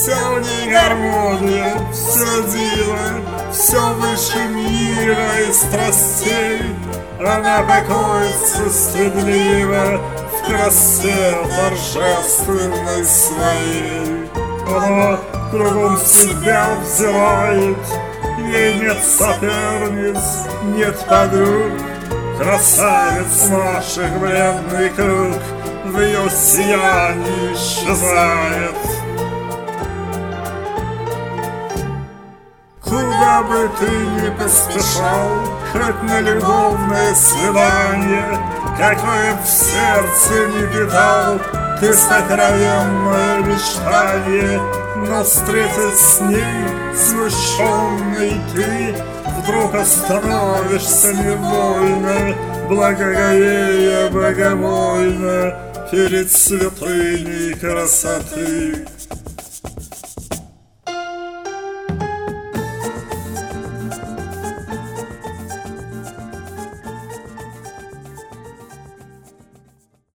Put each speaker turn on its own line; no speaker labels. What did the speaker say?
Все в ней гармония, все диво, все выше мира и страстей. Она покоится стыдливо в красе торжественной своей. Она кругом себя взирает, ей нет соперниц, нет подруг. Красавец наших бледный круг в ее сиянии исчезает. Куда бы ты ни поспешал, хоть на любовное свидание, какое б в сердце не питал ты сокровенное мечтание, но встретить с ней смущенный ты вдруг остановишься невольно, благоговея богомольно перед святыней красоты.